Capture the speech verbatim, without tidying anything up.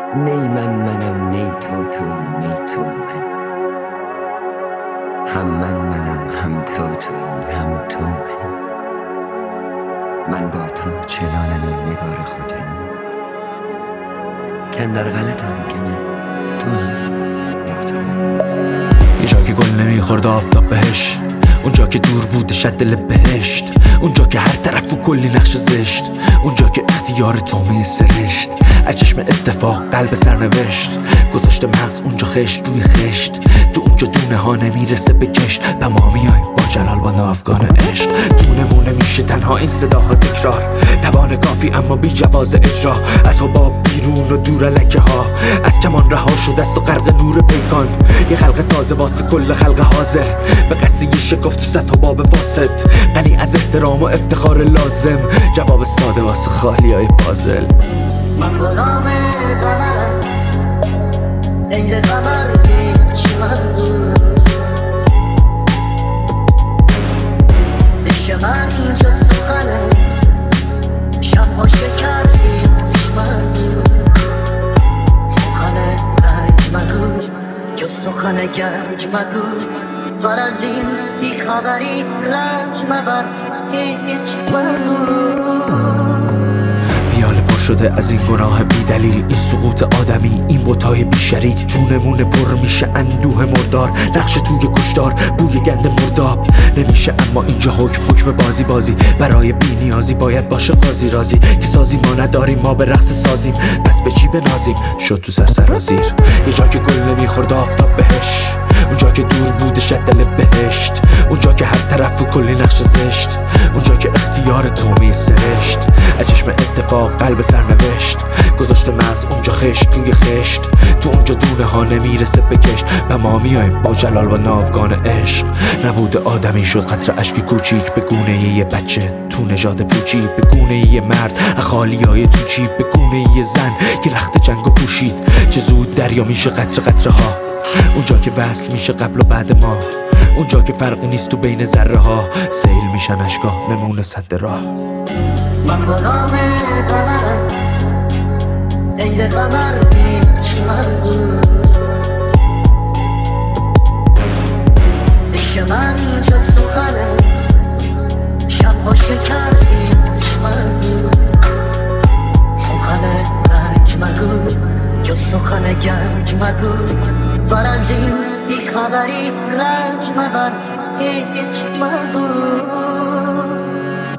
نی من منم نی تو تو نی تو من، هم من منم هم تو تو هم تو من. من با تو چنانم این نگار خودم، کندر غلطم که من تو هم یا تو من. یه جا که گل نمیخورد آفتاب بهش، اونجا که دور بود شد دل بهشت، اونجا که هر طرف و کلی نقش زشت، اونجا که اختیار تومه سرشت، از چشم اتفاق قلب سرنوشت، گذاشته مغز اونجا خشت روی خشت، تو اونجا دونه ها نمیرسه به کشت، به ما میایم با جلال با ناوگان عشق. دونه میشه تنها این صداها تکرار، توان کافی اما بی جواز اجرا، از حباب بیرون و دور لکه ها، از کمان رها شد است و غرق نور پیکان، یه خلق تازه واسه کل خلق حاضر، به قصه شکفت و صد حباب فاسد، غنی از احترام و افتخار لازم، جواب ساده واسه خالی های پازل. من غلام قمرم، غیر قمر هیچ من پیش من اینجا سخنه، شب و شکر هیچ من سخن رنج مگو، جز سخن گنج مگو، ور از این بی خبری رنج مبر هیچ مگو. پیاله پر شده از این گناه بی دلیل، این سقوط آدمی، این بتای بی شریک، تو نمونه پر میشه اندوه مردار، نقش توی کشتار بوی گند مرداب نمیشه، اما اینجا حکم حکم بازی بازی، برای بی نیازی باید باشه قاضی رازی، که سازی ما نداریم ما به رقص سازیم، پس به چی بنازیم شد تو سر سرازیر. یه جا که گل نمیخورد آفتاب بهش، اونجا که دور بود شد دل بهشت، اونجا که هر طرف و کلی نقش زشت، اونجا که اختیار تومه سرشت، از چشم اتفاق قلب سرنوشت، گذاشته مغز اونجا خشت روی خشت، تو اونجا دونه ها نمیرسه به کشت، و ما میایم با جلال و ناوگان عشق. نبود آدمی شد قطره اشک کوچیک به گونه یه بچه تو نژاد پوچی، به گونه یه مرد خالی های تو چی، به گونه یه زن که رخت جنگو پوشید، چه زود دریا میشه قطره قطره ها، اونجا که وصل میشه قبل و بعد ما، اونجا که فرقی نیست تو بین ذره ها، سیل میشن اشکا نمونه صد راه. من غلام قمرم، غیر قمر هیچ من پیش من اینجا سخنه، شب و شکر هیچ من سخن رنج مگو، جز سخن گنج مگو، ور از این بی خبری رنج مبر هیچ مگو.